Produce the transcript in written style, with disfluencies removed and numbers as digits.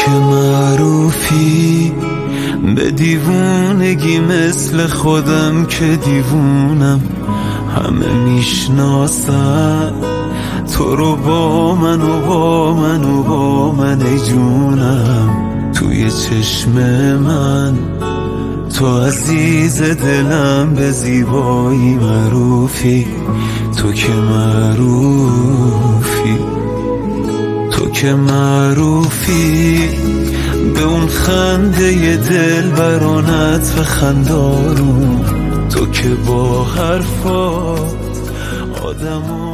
که معروفی به دیوونگی مثل خودم که دیوونم، همه میشناسن تو رو با من و با من و با من ای جونم. توی چشم من تو عزیز دلم، به زیبایی معروفی، تو که معروفی، تو که معروفی به اون خنده دل برانت و خندارون، تو که با حرفات آدمو